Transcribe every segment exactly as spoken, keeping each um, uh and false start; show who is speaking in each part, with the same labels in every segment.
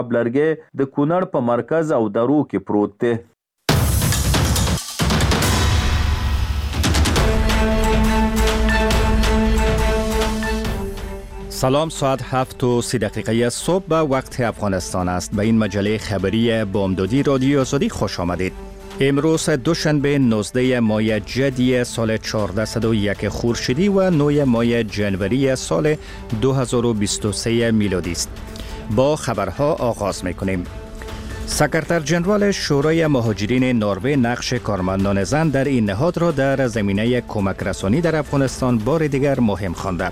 Speaker 1: لرګي د کونړ په مرکز او درو کې پروت دی.
Speaker 2: سلام، ساعت هفت و سی دقیقه صبح به وقت افغانستان است. به این مجله خبری بامدادی رادیو آزادی خوش آمدید. امروز دوشنبه نوزده ماه جدی سال چهارده و یک خورشیدی و نه ماه جنوری سال دو هزار و بیست و سه میلادی است. با خبرها آغاز میکنیم. سکرتر جنرال شورای مهاجرین نروژ نقش کارمندان زن در این نهاد را در زمینه کمک رسانی در افغانستان بار دیگر مهم خوانده.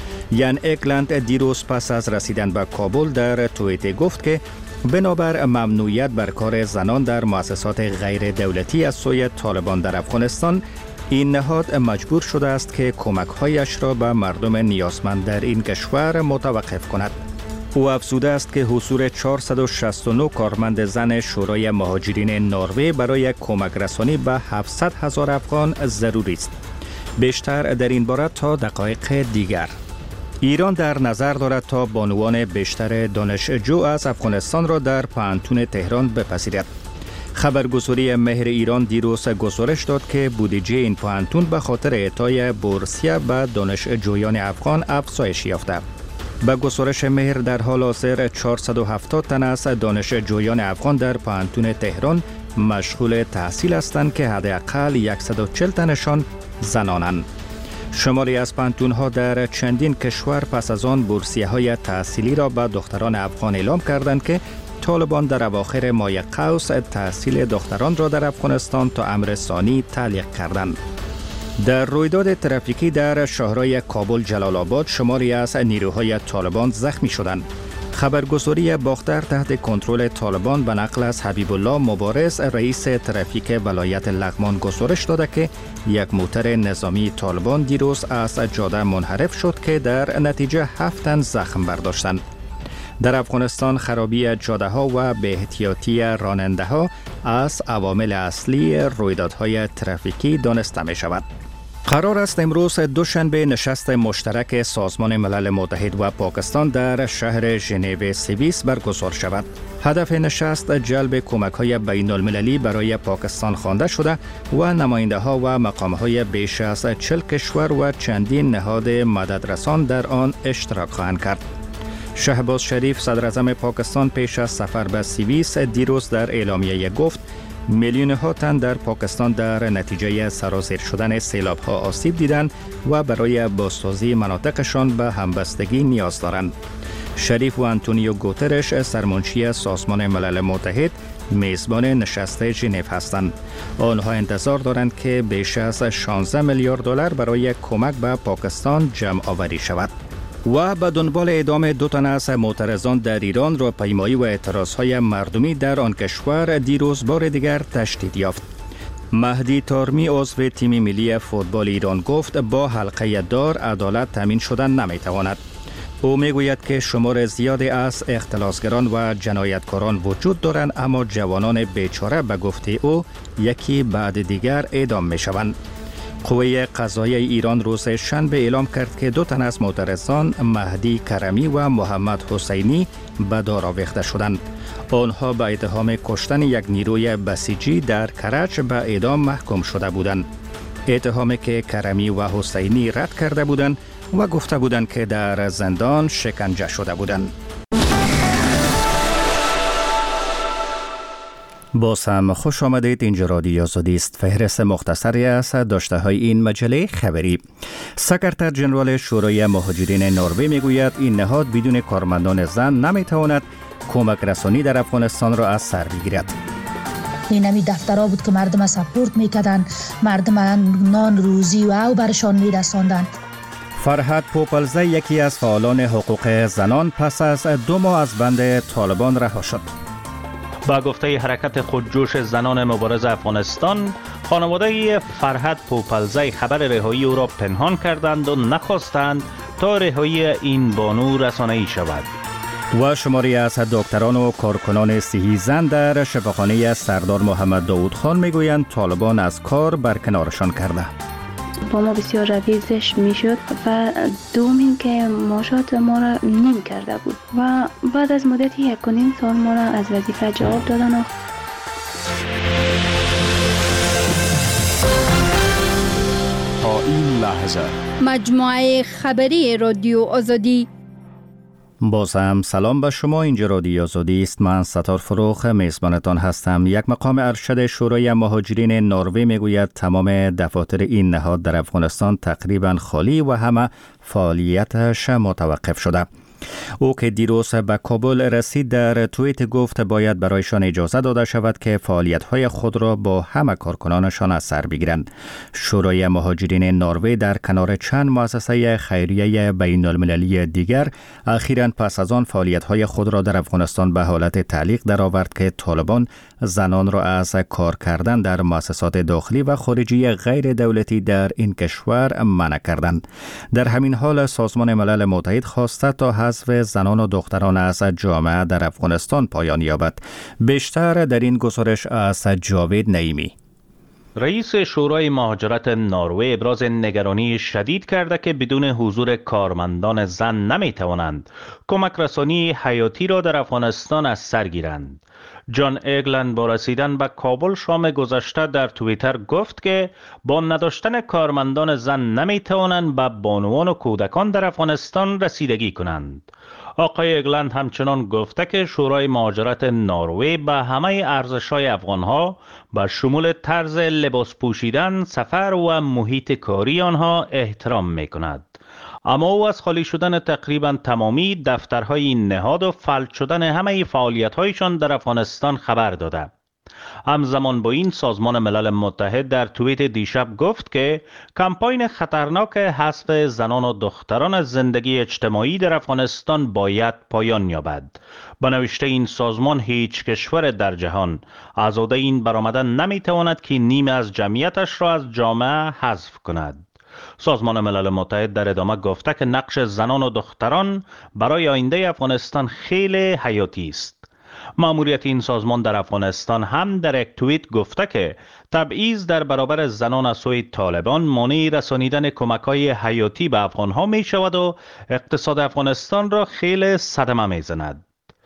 Speaker 2: یان اگلند دیروز پس از رسیدن به کابل در توییت گفت که بنابر ممنوعیت بر کار زنان در مؤسسات غیر دولتی از سوی طالبان در افغانستان، این نهاد مجبور شده است که کمک‌هایش را به مردم نیازمند در این کشور متوقف کند. او افزوده است که حضور چهارصد و شصت و نه کارمند زن شورای مهاجرین نروژ برای کمک رسانی به هفتصد هزار افغان ضروری است. بیشتر در این باره تا دقایق دیگر. ایران در نظر دارد تا بانوان بیشتر دانشجو از افغانستان را در پانتون تهران بپذیرد. خبرگزاری مهر ایران دیروز گزارش داد که بودجه این پانتون به خاطر اعطای بورسیه به دانشجویان افغان افزایش یافته. به گزارش مهر در حال حاضر چهارصد و هفتاد تن از دانشجویان افغان در پانتون تهران مشغول تحصیل هستند که حداقل صد و چهل تنشان زنانند. شماری از پانتون‌ها در چندین کشور پس از آن بورسیه های تحصیلی را به دختران افغان اعلام کردند که طالبان در اواخر ماه قوس تحصیل دختران را در افغانستان تا امر ثانی تعلیق کردند. در رویداد ترافیکی در شهرهای کابل جلال آباد شماری از نیروهای طالبان زخمی شدند. خبرگزاری باختر تحت کنترل طالبان به نقل از حبیب الله مبارز رئیس ترافیک ولایت لغمان گزارش داده که یک موتر نظامی طالبان دیروز از جاده منحرف شد که در نتیجه هفت تن زخم برداشتند. در افغانستان خرابی جاده ها و بی‌احتیاطی راننده ها از عوامل اصلی رویدادهای ترافیکی دانسته می شود. قرار است امروز دوشنبه نشست مشترک سازمان ملل متحد و پاکستان در شهر ژنو سوئیس برگزار شود. هدف نشست جلب کمک‌های بین‌المللی برای پاکستان خوانده شده و نماینده‌ها و مقام‌های بیش از چهل کشور و چندین نهاد مددرسان در آن اشتراک خواهند کرد. شهباز شریف صدر اعظم پاکستان پیش از سفر به سوئیس دیروز در اعلامیه گفت میلیون ها تن در پاکستان در نتیجه سرازیر شدن سیلاب ها آسیب دیدند و برای بازسازی مناطقشان به همبستگی نیاز دارند. شریف و آنتونیو گوترش سرمنشی سازمان ملل متحد میزبان نشست ژنو هستند. آنها انتظار دارند که بیش از شانزده میلیارد دلار برای کمک به پاکستان جمع آوری شود. و به دنبال اعدام دو تن از معترضان در ایران را پیمایی و اعتراضهای مردمی در آن کشور دیروز بار دیگر تشدید یافت. مهدی تارمی عضو تیم ملی فوتبال ایران گفت با حلقه دار عدالت تامین شدن نمیتواند. او میگوید که شمار زیادی از اختلاسگران و جنایتکاران وجود دارند، اما جوانان بیچاره به گفته او یکی بعد دیگر اعدام میشوند. قوه قضاییه ایران روز شنبه اعلام کرد که دو تن از معترضان مهدی کرمی و محمد حسینی به دار آویخته شدند. آنها به اتهام کشتن یک نیروی بسیجی در کرج به اعدام محکوم شده بودند. اتهامی که کرمی و حسینی رد کرده بودند و گفته بودند که در زندان شکنجه شده بودند. باز هم خوش آمدید. اینجا رادیو آزادی است. فهرست مختصری از داشته های این مجله خبری. سکرتر جنرال شورای مهاجرین نروژ میگوید این نهاد بدون کارمندان زن نمیتواند کمک رسانی در افغانستان را از سر بگیرد.
Speaker 3: این همی دفترها بود که مردم سپورت میکردن، مردم نان روزی و او برشان میرساندن.
Speaker 2: فرهاد پوپلزی یکی از فعالان حقوق زنان پس از دو ماه از بند طالبان رها شد.
Speaker 4: با گفته حرکت خودجوش زنان مبارز افغانستان، خانواده فرهاد پوپلزی خبر رهایی او را پنهان کردند و نخواستند تا رهایی این بانو رسانه‌ای شود.
Speaker 2: و شماری از دکتران و کارکنان صحی زن در شفاخانه سردار محمد داود خان میگویند طالبان از کار برکنارشان کرده.
Speaker 5: با ما بسیار روی زشت میشد و دوم این که معاشات ما را نیم کرده بود و بعد از مدتی یک و نیم سال ما را از وظیفه جواب دادن.
Speaker 6: تا این لحظه
Speaker 7: مجموعه خبری رادیو آزادی.
Speaker 2: باز هم سلام به شما. اینجا رادیو آزادی است. من ستار فروخ میزبانتان هستم. یک مقام ارشد شورای مهاجرین نروژ میگوید تمام دفاتر این نهاد در افغانستان تقریبا خالی و همه فعالیتش متوقف شده. او که دیروز به کابل رسید در توییت گفت باید برایشان اجازه داده شود که فعالیت‌های خود را با همه کارکنانشان از سر بگیرند. شورای مهاجرین نروژ در کنار چند مؤسسه خیریه بین المللی دیگر اخیراً پس از آن فعالیت‌های خود را در افغانستان به حالت تعلیق درآورد که طالبان زنان را از کار کردن در مؤسسات داخلی و خارجی غیر دولتی در این کشور منع کردند. در همین حال سازمان ملل متحد خواسته تا حذف زنان و دختران از جامعه در افغانستان پایان یابد. بیشتر در این گزارش از جاوید نعیمی.
Speaker 4: رئیس شورای مهاجرت نروژ ابراز نگرانی شدید کرده که بدون حضور کارمندان زن نمیتوانند کمک رسانی حیاتی را در افغانستان از سر گیرند. جان اگلند با رسیدن به کابل شام گذشته در توییتر گفت که با نداشتن کارمندان زن نمیتوانند به بانوان و کودکان در افغانستان رسیدگی کنند. آقای اگلند همچنان گفته که شورای مهاجرت نروژ به همه ارزش‌های افغان‌ها به شمول طرز لباس پوشیدن، سفر و محیط کاری آنها احترام می‌کند. اما او از خالی شدن تقریبا تمامی دفترهای این نهاد و فلج شدن همه فعالیت‌هایشان در افغانستان خبر داده. همزمان با این سازمان ملل متحد در توییت دیشب گفت که کمپاین خطرناک حذف زنان و دختران از زندگی اجتماعی در افغانستان باید پایان یابد. با نوشته این سازمان هیچ کشور در جهان آزاده این برآمدن نمیتواند که نیمه از جمعیتش را از جامعه حذف کند. سازمان ملل متحد در ادامه گفته که نقش زنان و دختران برای آینده افغانستان خیلی حیاتی است. مأموریت این سازمان در افغانستان هم در یک توییت گفته که تبعیض در برابر زنان از سوی طالبان مانع رسانیدن کمک‌های حیاتی به افغان‌ها می شود و اقتصاد افغانستان را خیلی صدمه می زند.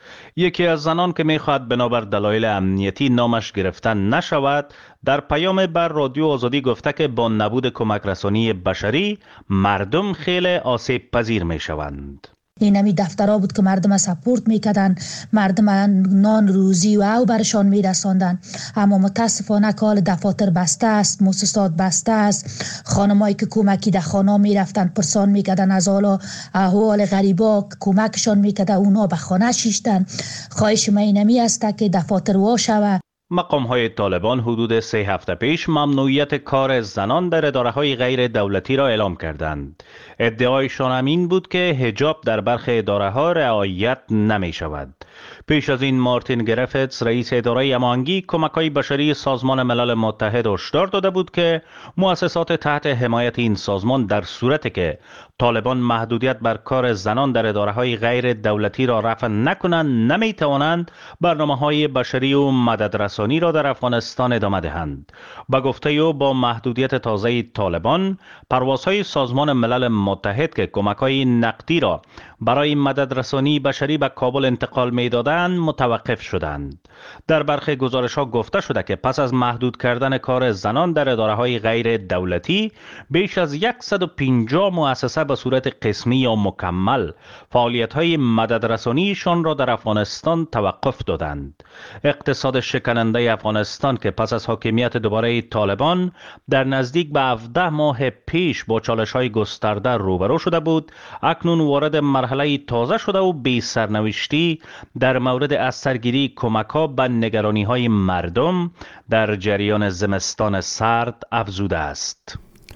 Speaker 4: یکی از زنان که می‌خواهد بنابر دلایل امنیتی نامش گرفتن نشود در پیام بر رادیو آزادی گفته که با نبود کمک رسانی بشری مردم خیلی آسیب پذیر می‌شوند.
Speaker 3: این همی دفترها بود که مردم سپورت میکردن، مردم نان روزی و او برشان میرساندن. اما متاسفانه که حال دفاتر بسته است، مؤسسات بسته است. خانمایی که کمکی در خانه میرفتن پرسان میکردن از حالا احوال غریبا، کمکشان میکرده اونا به خانه شیشتن. خواهش من اینمی است که دفاتر وا شود.
Speaker 4: مقام های طالبان حدود سه هفته پیش ممنوعیت کار زنان در اداره های غیر دولتی را اعلام کردند. ادعایشان هم این بود که حجاب در برخی اداره ها رعایت نمی شود. پیش از این مارتین گرفتس رئیس اداره هماهنگی کمک‌های بشری سازمان ملل متحد هشدار داده بود که مؤسسات تحت حمایت این سازمان در صورتی که طالبان محدودیت بر کار زنان در اداره‌های غیر دولتی را رفع نکنند نمی‌توانند برنامه‌های بشری و مددرسانی را در افغانستان ادامه دهند. با گفته او با محدودیت تازه طالبان پروازهای سازمان ملل متحد که کمک‌های نقدی را برای مددرسانی بشری به کابل انتقال می‌دادند متوقف شدند. در برخی گزارش‌ها گفته شده که پس از محدود کردن کار زنان در اداره‌های غیر دولتی بیش از صد و پنجاه مؤسسه به صورت قسمی یا مکمل فعالیت‌های مددرسانیشان را در افغانستان توقف دادند. اقتصاد شکننده افغانستان که پس از حاکمیت دوباره طالبان در نزدیک به هفده ماه پیش با چالش‌های گسترده روبرو شده بود، اکنون وارد مرحله تازه شده و بی سرنوشتی در مورد اثرگیری کمک‌ها به نگرانی‌های مردم در جریان زمستان سرد افزوده است.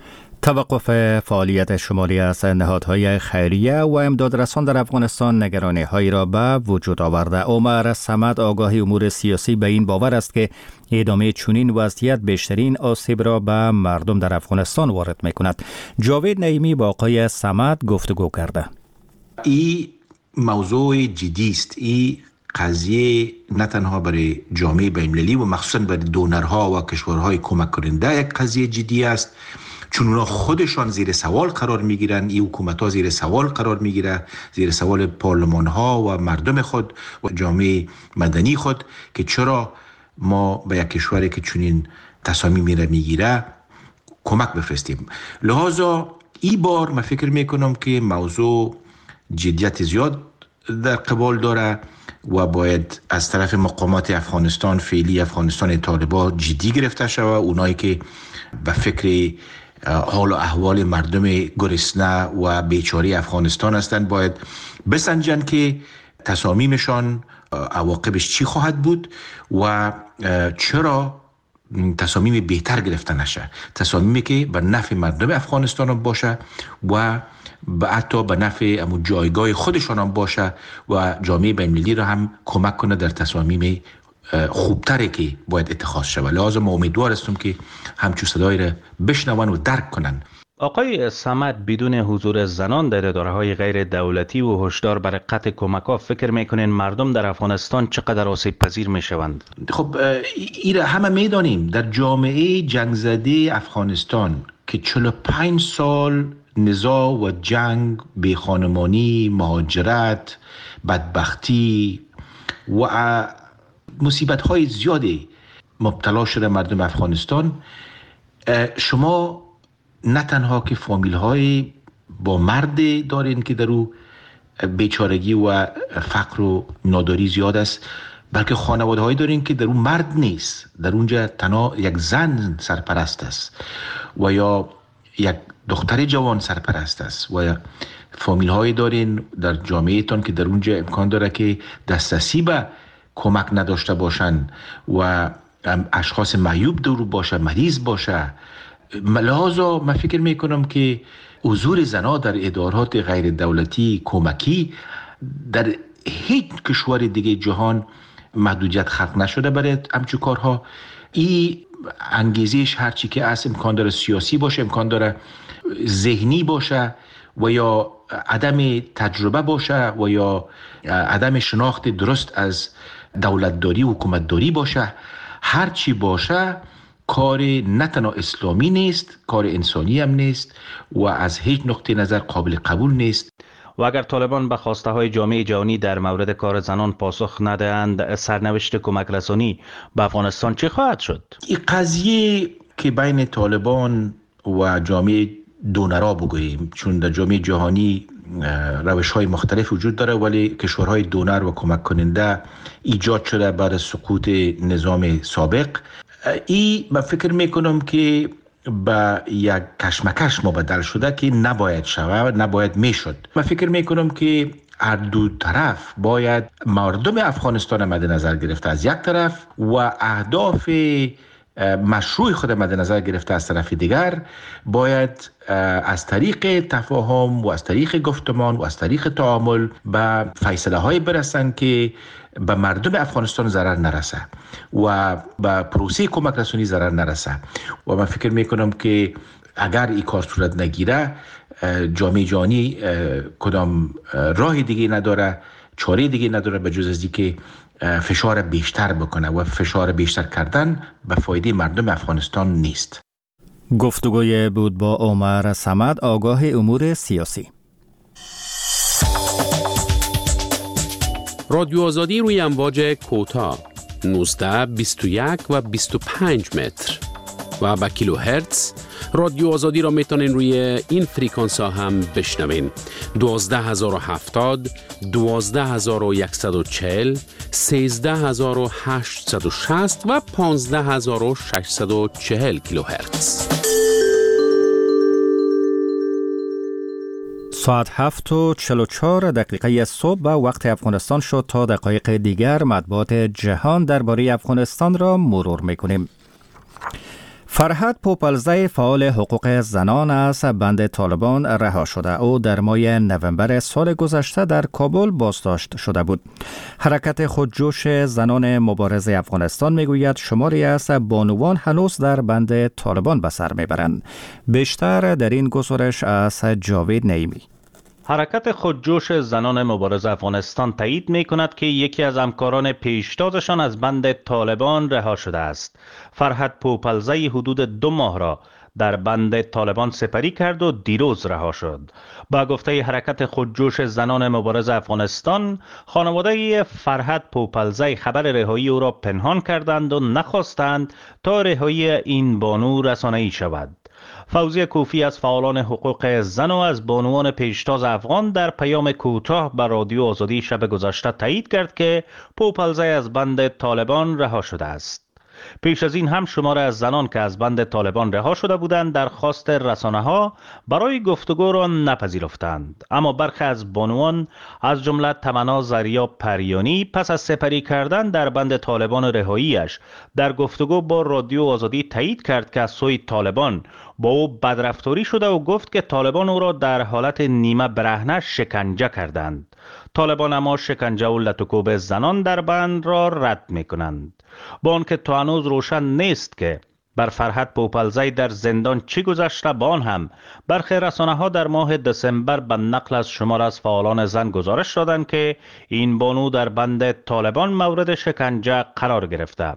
Speaker 2: توقف فعالیت شماری از نهادهای خیریه و امدادرسان در افغانستان نگرانی‌هایی را به وجود آورده. عمر صمد آگاه امور سیاسی به این باور است که ادامه چنین وضعیت بیشترین آسیب را به مردم در افغانستان وارد می‌کند. جاوید نعیمی با آقای صمد گفتگو کرده.
Speaker 8: این موضوع جدی است. این قضیه نه تنها برای جامعه بین‌المللی و مخصوصاً برای دونرها و کشورهای کمک کننده یک قضیه جدی است، چون اونا خودشان زیر سوال قرار میگیرن، این حکومت ها زیر سوال قرار میگیره، زیر سوال پارلمان ها و مردم خود و جامعه مدنی خود که چرا ما به یک کشوری که چنین تصامیمی را میگیره کمک بفرستیم. لحاظا این بار من فکر میکنم که موضوع جدیت زیاد در قبال داره و باید از طرف مقامات افغانستان، فعلی افغانستان طالبان جدی گرفته شود. اونایی که به فکر حال و احوال مردم گرسنه و بیچاره افغانستان هستند باید بسنجن که تصامیمشان عواقبش چی خواهد بود و چرا تصامیم بهتر گرفته نشه، تصامیمی که به نفع مردم افغانستان باشه و حتی به نفع امو جایگاه خودشان هم باشه و جامعه بین‌المللی را هم کمک کنه در تصامیم خوبتری که باید اتخاذ شود. لازم ما امیدوار هستم که همچون صدای را بشنون و درک کنن.
Speaker 4: آقای صمد، بدون حضور زنان در اداره‌های غیر دولتی و هشدار برای قطع کمک‌ها، فکر می‌کنین مردم در افغانستان چقدر آسیب پذیر می‌شوند؟
Speaker 8: خب این همه می‌دانیم در جامعه جنگ زده افغانستان که چهل و پنج سال نزاع و جنگ، بیخانمانی، مهاجرت، بدبختی و مصیبت‌های زیادی مبتلا شده مردم افغانستان، شما نه تنها که فامیل های با مرد دارین که در او بیچارگی و فقر و ناداری زیاد است، بلکه خانواده هایی دارین که در اون مرد نیست، در اونجا تنها یک زن سرپرست است و یا یک دختر جوان سرپرست است و یا فامیل هایی دارین در جامعه تان که در اونجا امکان داره که دسترسی به کمک نداشته باشن و اشخاص معیوب دور باشه، مریض باشه. لحاظا من فکر میکنم که حضور زنها در ادارات غیر دولتی کمکی در هیچ کشور دیگه جهان محدودیت خلق نشده برای همچون کارها. این انگیزش هرچی که از امکان داره سیاسی باشه، امکان داره ذهنی باشه و یا عدم تجربه باشه و یا عدم شناخت درست از دولتداری و حکومتداری باشه، هرچی باشه کار نه تنها اسلامی نیست، کار انسانی هم نیست و از هیچ نقطه نظر قابل قبول نیست.
Speaker 4: و اگر طالبان به خواسته های جامعه جهانی در مورد کار زنان پاسخ ندهند، سرنوشت کمک رسانی به افغانستان چه خواهد شد؟
Speaker 8: این قضیه که بین طالبان و جامعه دونرا بگوییم، چون در جامعه جهانی روش های مختلف وجود داره ولی کشورهای دونر و کمک کننده ایجاد شده بعد سقوط نظام سابق، ای من فکر میکنم که به یک کشمکش مبدل شده که نباید شود، نباید میشد. من فکر میکنم که هر دو طرف باید مردم افغانستان مد نظر گرفته از یک طرف و اهداف مشروع خود مد نظر گرفته از طرف دیگر، باید از طریق تفاهم و از طریق گفتمان و از طریق تعامل به فیصله های برسن که به مردم افغانستان ضرر نرسه و به پروسه کمک رسانی ضرر نرسه. و من فکر میکنم که اگر این کار صورت نگیره، جامعه جهانی کدام راه دیگه نداره، چاره دیگه نداره به جز از اینکه فشار بیشتر بکنه و فشار بیشتر کردن به فایده مردم افغانستان نیست.
Speaker 2: گفتگوی بود با عمر صمد، آگاه امور سیاسی.
Speaker 9: رادیو آزادی روی امواج کوتاه نوزده، بیست و یک و بیست و پنج متر و با کیلو هرتز. رادیو آزادی را میتونین روی این فریکانس ها هم بشنوین: دوازده هزار و هفتاد، دوازده هزار و صد و چهل، سیزده هزار و هشتصد و شصت و پانزده هزار و ششصد و چهل کیلو هرتز.
Speaker 2: ساعت هفت و چهل و چهار دقیقه صبح به وقت افغانستان شد. تا دقایق دیگر مطبوعات جهان درباره افغانستان را مرور میکنیم. فرهاد پوپلزی، فعال حقوق زنان از بند طالبان رها شده. او در ماه نوامبر سال گذشته در کابل بازداشت شده بود. حرکت خودجوش زنان مبارز افغانستان میگوید شماری از بانوان هنوز در بند طالبان به سر میبرند. بیشتر در این گزارش از جاوید نعیمی.
Speaker 4: حرکت خودجوش زنان مبارز افغانستان تایید می کند که یکی از همکاران پیشتازشان از بند طالبان رها شده است. فرهاد پوپلزی حدود دو ماه را در بند طالبان سپری کرد و دیروز رها شد. با گفته حرکت خودجوش زنان مبارز افغانستان، خانواده فرهد پوپلزی خبر رهایی او را پنهان کردند و نخواستند تا رهایی این بانو رسانه‌ای شود. فوزی کوفی از فعالان حقوق زن و از بانوان پیشتاز افغان در پیام کوتاه به رادیو آزادی شب گذشته تایید کرد که پوپلزی از بند طالبان رها شده است. پیش از این هم شمار از زنان که از بند طالبان رها شده بودند درخواست رسانه‌ها برای گفتگو را نپذیرفتند، اما برخی از بانوان از جمله تمنا زریا پریانی پس از سپری کردن در بند طالبان رهاییش در گفتگو با رادیو آزادی تایید کرد که از سوی طالبان با او بدرفتاری شده و گفت که طالبان او را در حالت نیمه برهنه شکنجه کردند. طالبان اما شکنجه و لطوکوب زنان در بند را رد می کنند. با آنکه تا هنوز روشن نیست که بر فرهد پوپلزی در زندان چی گذشته، با آن هم برخی رسانه‌ها در ماه دسامبر به نقل از شمار از فعالان زن گزارش دادند که این بانو در بند طالبان مورد شکنجه قرار گرفته.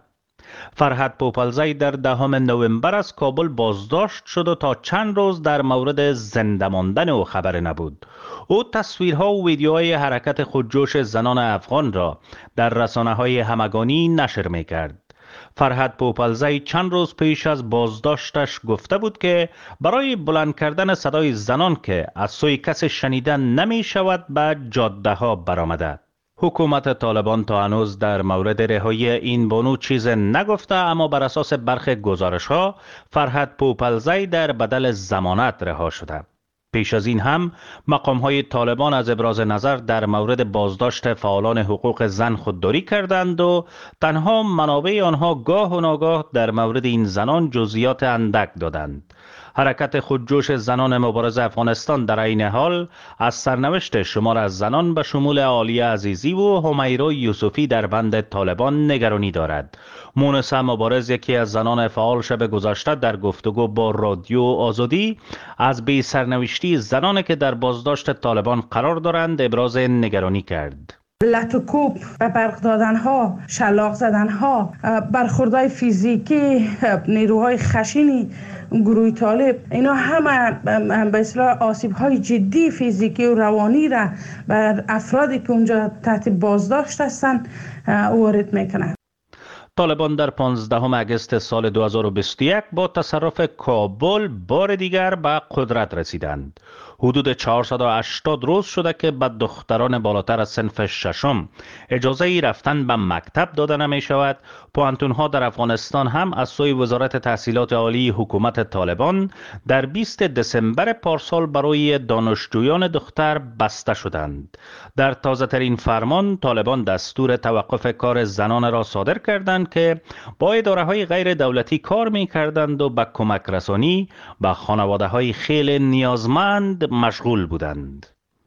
Speaker 4: فرهد پوپلزی در دهم نوامبر از کابل بازداشت شد و تا چند روز در مورد زنده ماندن او خبر نبود. او تصویرها و ویدیوهای حرکت خودجوش زنان افغان را در رسانه‌های همگانی نشر می‌کرد. فرهد پوپلزی چند روز پیش از بازداشتش گفته بود که برای بلند کردن صدای زنان که از سوی کسی شنیدن نمی شود به جاده ها برآمده. حکومت طالبان تا هنوز در مورد رهایی این بانو چیز نگفته، اما بر اساس برخی گزارش‌ها فرهد پوپلزی در بدل ضمانت رها شده. پیش از این هم مقام‌های طالبان از ابراز نظر در مورد بازداشت فعالان حقوق زن خودداری کردند و تنها منابع آنها گاه و ناگاه در مورد این زنان جزئیات اندک دادند. حرکت خودجوش زنان مبارز افغانستان در این حال از سرنوشت شمار از زنان به شمول عالیه عزیزی و همیرا یوسفی در بند طالبان نگرانی دارد. مونسه مبارز، یکی از زنان فعال، شب گذشته در گفتگو با رادیو آزادی از بی سرنوشتی زنانی که در بازداشت طالبان قرار دارند ابراز نگرانی کرد.
Speaker 10: لطوکوب و برق دادن ها، شلاق زدن ها، برخوردهای فیزیکی، نیروهای خشینی گروه طالب، اینا همه به اصطلاح آسیب های جدی فیزیکی و روانی را بر افرادی که اونجا تحت بازداشت هستند وارد میکنند.
Speaker 4: طالبان در پانزدهم اگست سال دو هزار و بیست و یک با تصرف کابل بار دیگر به قدرت رسیدند. حدود چهارصد و هشتاد روز شده که به دختران بالاتر از صنف ششم اجازه ای رفتن به مکتب داده نمی شود. پوهنتون‌ها در افغانستان هم از سوی وزارت تحصیلات عالی حکومت طالبان در بیست دسامبر پارسال برای دانشجویان دختر بسته شدند. در تازه ترین فرمان طالبان دستور توقف کار زنان را صادر کردند که با اداره‌های غیر دولتی کار می کردند و به کمک رسانی به خانواده‌های خیلی نیازمند مشغول بودند.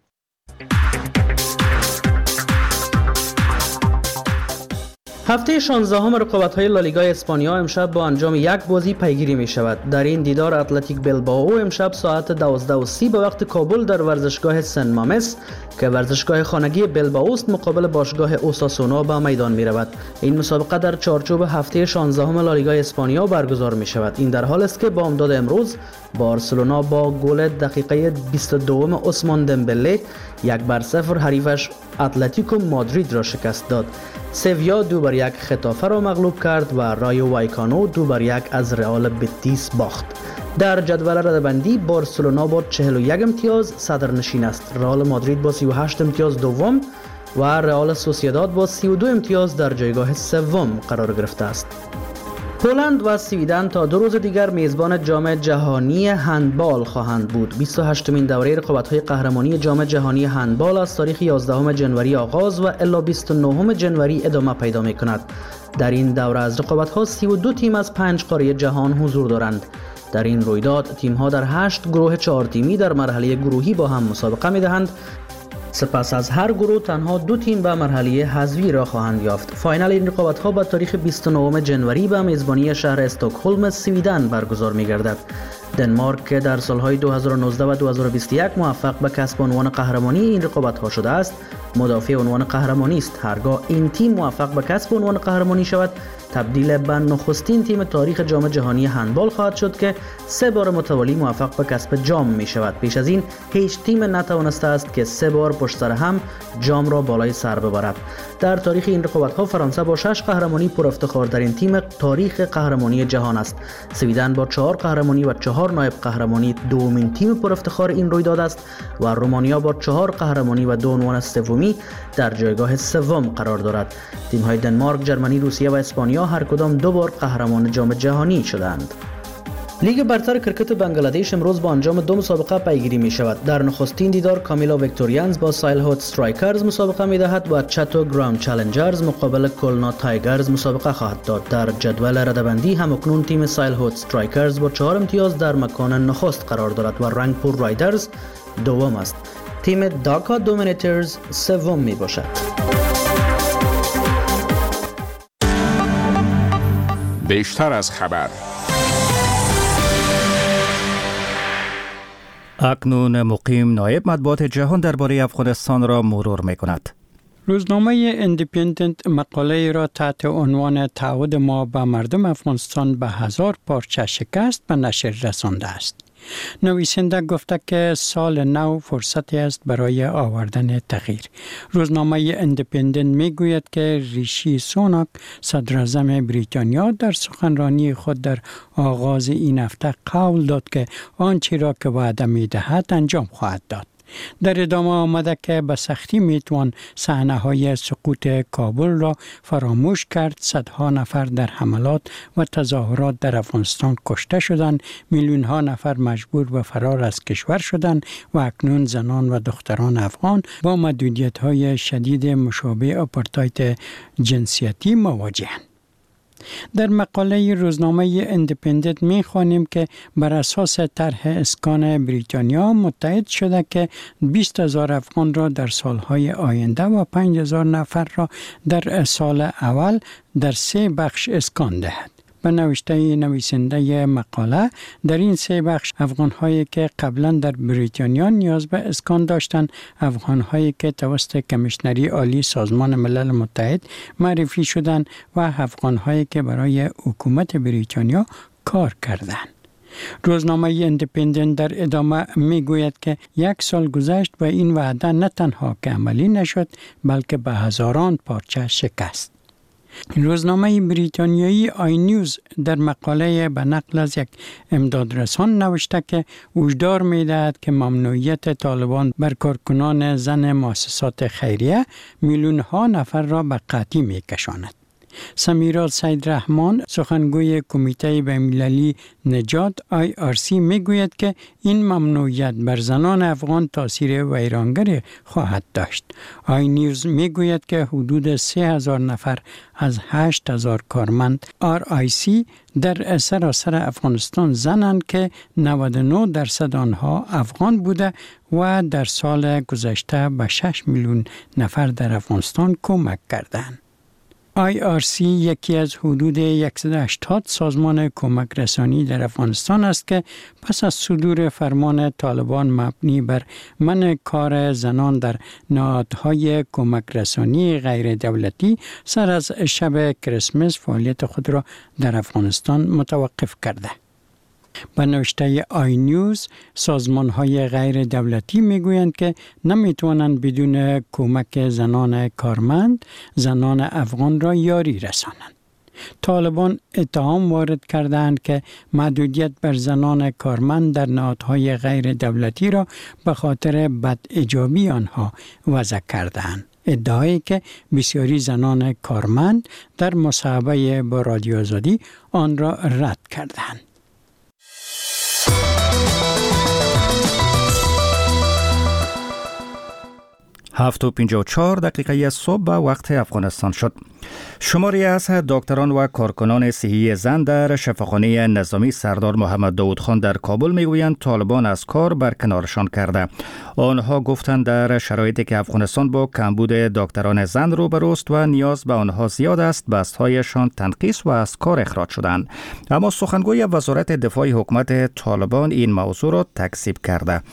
Speaker 11: هفته شانزدهم رقابت‌های لالیگای اسپانیا امشب با انجام یک بازی پیگیری می شود. در این دیدار اتلتیک بلبائو امشب ساعت دوازده و سی به وقت کابل در ورزشگاه سن مامس که ورزشگاه خانگی بلبائو است مقابل باشگاه اوساسونا به میدان می رود. این مسابقه در چارچوب هفته شانزدهم لالیگای اسپانیا برگزار می شود. این در حال است که با امداد امروز بارسلونا با گل دقیقه بیست و دو عثمان دمبله یک بر صفر حریفش اتلتیکو مادرید را شکست داد. سویا دو بر یک خطافه را مغلوب کرد و رایو وایکانو دو بر یک از رئال بتیس باخت. در جدول رده‌بندی بارسلونا با چهل و یک امتیاز صدرنشین است. رئال مادرید با سی و هشت امتیاز دوم و رئال سوسییداد با سی و دو امتیاز در جایگاه سوم قرار گرفته است. هلند و سویدن تا دو روز دیگر میزبان جام جهانی هندبال خواهند بود. بیست و هشتمین دوره رقابت‌های قهرمانی جام جهانی هندبال از تاریخ یازدهم ژانویه آغاز و الی بیست و نهم ژانویه ادامه پیدا می‌کند. در این دوره از رقابت‌ها سی و دو تیم از پنج قاره جهان حضور دارند. در این رویداد تیم‌ها در هشت گروه چهار تیمی در مرحله گروهی با هم مسابقه می‌دهند. سپس از هر گروه تنها دو تیم به مرحله حذفی را خواهند یافت. فاینال این رقابت‌ها با تاریخ بیست و نهم ژانویه به میزبانی شهر استکهلم سویدن برگزار می‌گردد. دنمارک که در سالهای دو هزار و نوزده و دو هزار و بیست و یک موفق به کسب عنوان قهرمانی این رقابت‌ها شده است، مدافع عنوان قهرمانی است. هرگاه این تیم موفق به کسب عنوان قهرمانی شود، تبدیل به نخستین تیم تاریخ جام جهانی هندبال خواهد شد که سه بار متوالی موفق به کسب جام می شود. پیش از این هیچ تیم نتوانسته است که سه بار پشت سر هم جام را بالای سر ببرد. در تاریخ این رقابت‌ها فرانسه با شش قهرمانی پر افتخار در این تیم تاریخ قهرمانی جهان است. سویدن با چهار قهرمانی و چهار نایب قهرمانی دومین تیم پر افتخار این رویداد است و رومانیا با چهار قهرمانی و دو عنوان سومی در جایگاه سوم قرار دارد. تیم‌های دنمارک، ژرمنی، روسیه و اسپانیا هر کدام دو بار قهرمان جام جهانی شدند. لیگ برتر کرکت بنگلادش امروز با انجام دو مسابقه پیگیری می شود. در نخستین دیدار کامیلا ویکتوریانز با سایل هوت استرایکرز مسابقه می دهد و چاتو گراند چالنجرز مقابل کلنا تایگرز مسابقه خواهد داد. در جدول رده‌بندی هم اکنون تیم سایل هوت استرایکرز با چهار امتیاز در مکان نخست قرار دارد و رنگپور رایدرز دوم است. تیم داکا دومینیترز سوم می باشد.
Speaker 6: بیشتر از خبر.
Speaker 2: اکنون مقیم نایب مطبوعات جهان درباره افغانستان را مرور می‌کند.
Speaker 12: روزنامه اندیپندنت مقاله را تحت عنوان تعهد ما به مردم افغانستان به هزار پارچه شکست به نشر رسانده است. نویسنده گفته که سال نو فرصتی است برای آوردن تغییر. روزنامه اندیپندنت میگوید که ریشی سوناک صدراعظم بریتانیا در سخنرانی خود در آغاز این هفته قول داد که آنچه را که وعده می‌دهد انجام خواهد داد. در ادامه آمده که به سختی میتوان صحنه‌های سقوط کابل را فراموش کرد. صدها نفر در حملات و تظاهرات در افغانستان کشته شدند، میلیون ها نفر مجبور به فرار از کشور شدند و اکنون زنان و دختران افغان با محدودیت‌های شدید مشابه آپارتاید جنسیتی مواجهند. در مقاله روزنامه اندیپندنت می خوانیم که بر اساس طرح اسکان بریتانیا متحد شده که بیست هزار افغان را در سالهای آینده و پنج هزار نفر را در سال اول در سه بخش اسکان دهد. به نوشته نویسنده مقاله، در این سه بخش افغان‌هایی که قبلا در بریتانیا نیاز به اسکان داشتند، افغان‌هایی که توسط کمیشنری عالی سازمان ملل متحد معرفی شدند و افغان‌هایی که برای حکومت بریتانیا کار کردند. روزنامه اندیپندنت در ادامه میگوید که یک سال گذشت و این وعده نه تنها که عملی نشد بلکه به هزاران پارچه شکست. روزنامه بریتانیایی آی نیوز در مقاله به نقل از یک امدادرسان نوشته که هشدار می‌دهد که ممنوعیت طالبان بر کارکنان زن مؤسسات خیریه میلیون ها نفر را به قحطی می‌کشاند. سمیرا سید رحمان، سخنگوی کمیته بین‌المللی نجات آی آر سی میگوید که این ممنوعیت بر زنان افغان تاثیر ویرانگر خواهد داشت. آی نیوز میگوید که حدود سه هزار نفر از هشت هزار کارمند آر آی سی در سراسر افغانستان زنند که نود و نه درصد آنها افغان بوده و در سال گذشته به شش میلیون نفر در افغانستان کمک کردند. آی آر سی یکی از حدود صد و هشتاد سازمان کمک رسانی در افغانستان است که پس از صدور فرمان طالبان مبنی بر منع کار زنان در نهادهای کمک رسانی غیر دولتی سر از شب کریسمس فعالیت خود را در افغانستان متوقف کرده. به نوشته آی نیوز، سازمان‌های غیر دولتی میگویند که نمیتوانند بدون کمک زنان کارمند زنان افغان را یاری رسانند. طالبان اتهام وارد کردند که محدودیت بر زنان کارمند در نهادهای غیر دولتی را به خاطر بداجابی آنها وضع کردند. ادعایی که بسیاری زنان کارمند در مصاحبه با رادیو آزادی آن را رد کردند.
Speaker 2: هفت و پنجاه و چهار دقیقه صبح به وقت افغانستان شد. شماری از دکتران و کارکنان صحی زن در شفاخانه نظامی سردار محمد داود خان در کابل میگویند طالبان از کار برکنارشان کرده. آنها گفتند در شرایطی که افغانستان با کمبود دکتران زن روبروست و نیاز به آنها زیاد است، بستهایشان تنقیص و از کار اخراج شدند. اما سخنگوی وزارت دفاع حکومت طالبان این موضوع را تکذیب کرده.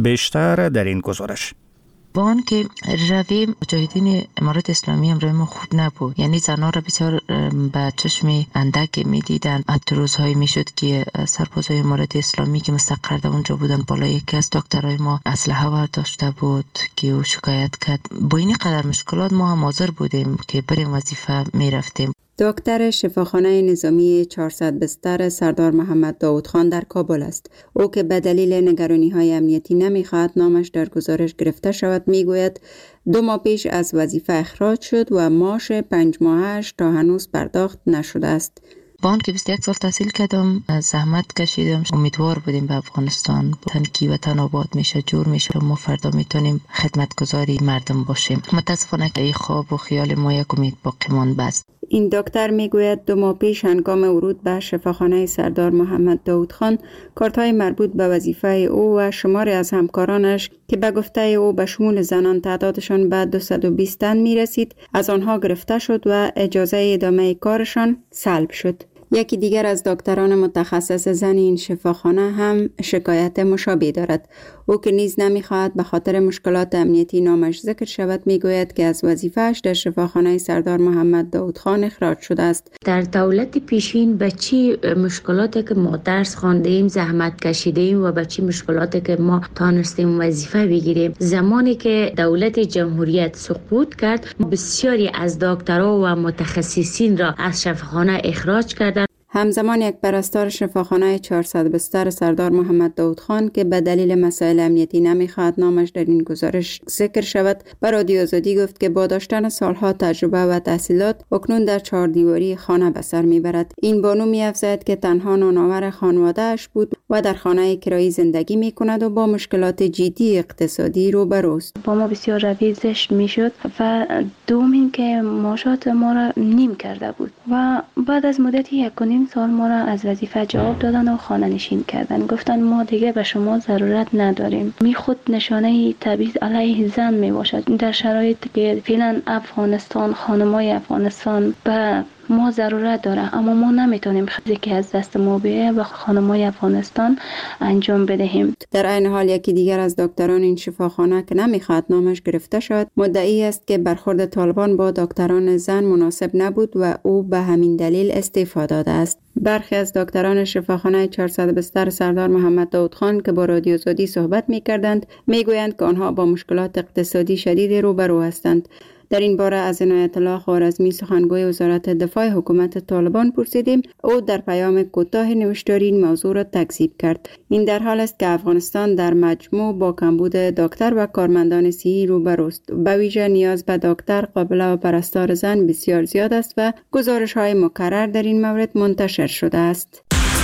Speaker 2: بیشتر در این گزارش.
Speaker 13: با آن که روی مجاهدین امارات اسلامی هم روی ما خوب نبود، یعنی زنها را بسیار به چشم اندک می دیدن. حتی روزهایی می شد که سربازای امارات اسلامی که مستقر در اونجا بودن بالا یکی از دکترای ما اسلحه برداشته بود که او شکایت کرد. با این قدر مشکلات ما هم حاضر بودیم که بریم وظیفه می رفتیم.
Speaker 14: دکتر شفاخانه نظامی چهارصد بستر سردار محمد داود خان در کابل است. او که به دلیل نگرانی های امنیتی نمیخواهد نامش در گزارش گرفته شود میگوید دو ماه پیش از وظیفه اخراج شد و معاش پنج ماهش تا هنوز پرداخت نشده است.
Speaker 13: با آن که بیست و یک سال تحصیل کردم، زحمت کشیدم، امیدوار بودیم به افغانستان تن کی وطن آباد میشه، جور میشه، ما فردا میتونیم خدمتگزاری مردم باشیم. متاسفانه که این خواب و خیال ما یک امید باقی مانده است.
Speaker 14: این دکتر میگوید دو ماه پیش هنگام ورود به شفاخانه سردار محمد داود خان کارت‌های مربوط به وظیفه او و شماری از همکارانش که به گفته او به شمول زنان تعدادشان به دویست و بیست تن میرسید از آنها گرفته شد و اجازه ادامه کارشان سلب شد. یکی دیگر از دکتران متخصص زن این شفاخانه هم شکایت مشابه دارد. او که نیز نمیخواهد به خاطر مشکلات امنیتی نامش ذکر شود میگوید که از وظیفه‌اش در شفاخانه سردار محمد داود خان اخراج شده است.
Speaker 15: در دولت پیشین به چی مشکلاتی که ما درس خواندیم زحمت کشیدیم و به چی مشکلاتی که ما تانستیم وظیفه بگیریم. زمانی که دولت جمهوریت سقوط کرد بسیاری از دکترها و متخصصین را از شفاخانه اخراج کرد.
Speaker 14: همزمان یک پرستار شفاخانه چهارصد بستر سردار محمد داود خان که به دلیل مسائل امنیتی نمیخواهد نامش در این گزارش ذکر شود به رادیو آزادی گفت که با داشتن سالها تجربه و تحصیلات اکنون در چهار دیواری خانه به سر میبرد. این بانو می‌افزاید که تنها نانآور خانواده‌اش بود و در خانه کرایی زندگی میکند و با مشکلات جدی اقتصادی روبروست.
Speaker 5: با ما بسیار روی زشت میشد و دوم این که معاشات ما را نیم کرده بود و بعد از مدتی یک سال ما را از وظیفه جواب دادن و خانه نشین کردن. گفتن ما دیگه به شما ضرورت نداریم. می خود نشانه تبعیض علیه زن می باشد. در شرایطی که فعلا افغانستان، خانمای افغانستان به ما ضرورت داره اما ما نمیتونیم خیلی که از دست ما بیه و خانمای افغانستان انجام بدهیم.
Speaker 14: در عین حال یکی دیگر از دکتران این شفاخانه که نمیخواد نامش گرفته شد مدعی است که برخورد طالبان با دکتران زن مناسب نبود و او به همین دلیل استعفا داده است. برخی از دکتران شفاخانه چهارصد بستر سردار محمد داود خان که با رادیو آزادی صحبت می‌کردند میگویند که آنها با مشکلات اقتصادی شدید روبرو هستند. در این باره از عنایت الله خوارزمی سخنگوی وزارت دفاع حکومت طالبان پرسیدیم. او در پیام کوتاه نوشتاری این موضوع را تکذیب کرد. این در حال است که افغانستان در مجموع با کمبود دکتر و کارمندان صحی روبروست. به ویژه نیاز به دکتر، قابله و پرستار زن بسیار زیاد است و گزارش های مکرر در این مورد منتشر شده است.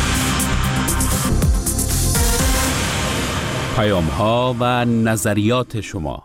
Speaker 9: پیام ها و نظریات شما.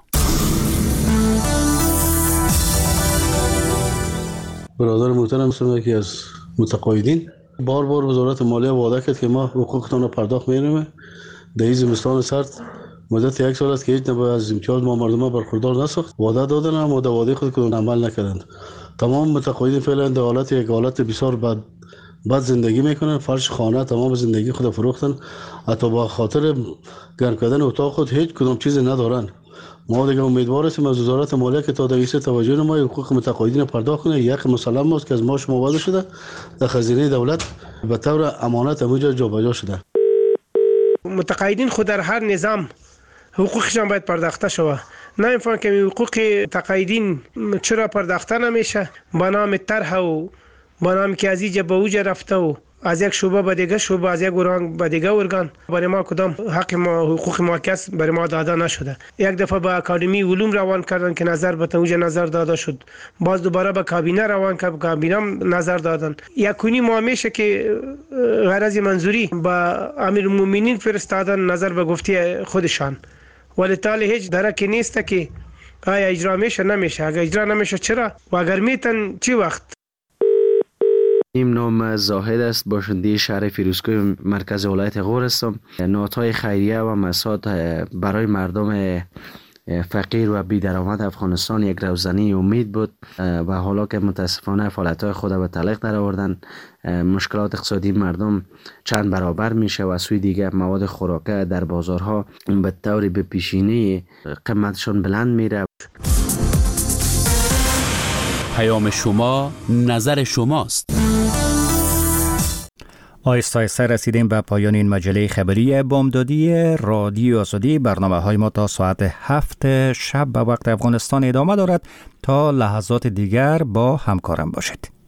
Speaker 16: برادر محترم هستم یکی از متقاعدین. بار بار وزارت مالیه وعده کرد که ما حقوقتون رو پرداخت می‌کنیم. در این زمستان سرد مدت یک سال است که هیچ نوع از امتیاز ما مردم برخوردار نساخت. وعده دادن اما در وعده خود که عمل نکردند. تمام متقاعدین فعلا در حالت یک حالت بسیار بد بد زندگی میکنن. فرش خانه تمام زندگی خود فروختن. حتی با خاطر گرم کردن اتاق خود هیچ کدام چیزی ندارن. ما دیگه امیدوار هستیم از وزارت مالیه که تا در این توجه ما حقوق متقاعدین پرداخت کنه. یک مسلم ماست که از ما شما وعده شده در خزینه دولت به طور امانت همونجا جابجا شده.
Speaker 17: متقاعدین خود در هر نظام حقوقشان باید پرداخته شود. نمی‌فهمم که حقوق متقاعدین چرا پرداخته نمیشه. با نام طرح و با نام که از اینجا به اونجا رفته و از یک شعبه به دیگه شعبه، از یک ارگان به دیگه ارگان برای ما کدام حق ما حقوق ما کس برای ما داده نشده. یک دفعه به اکادمی علوم روان کردن که نظر به اونجا نظر داده شد. باز دوباره به کابینه روان کرد، کابینه نظر دادن. یکونی ما میشه که غرض منظوری به امیرالمومنین فرستادن نظر به گفته خودشان. ولی تالی هیچ درکی نیست که آیا اجرا میشه نمیشه؟ اگر اجرا نمیشه چرا و اگر میتن چی وقت؟
Speaker 18: این نام زاهد است، باشنده شهر فیروزکوه مرکز ولایت غور هستم. نهادهای خیریه و مساعد برای مردم فقیر و بی درآمد افغانستان یک روزنی امید بود و حالا که متاسفانه فعالیت‌های خود به تعلیق در آوردن، مشکلات اقتصادی مردم چند برابر میشه و سوی دیگه مواد خوراکه در بازارها به طوری به پیشینه قیمتشون بلند میره.
Speaker 9: پیام شما، نظر شماست.
Speaker 2: آهسته آهسته رسیدیم به پایان این مجله خبری بامدادی رادیو آزادی. برنامه های ما تا ساعت هفت شب به وقت افغانستان ادامه دارد. تا لحظات دیگر با همکارم باشید.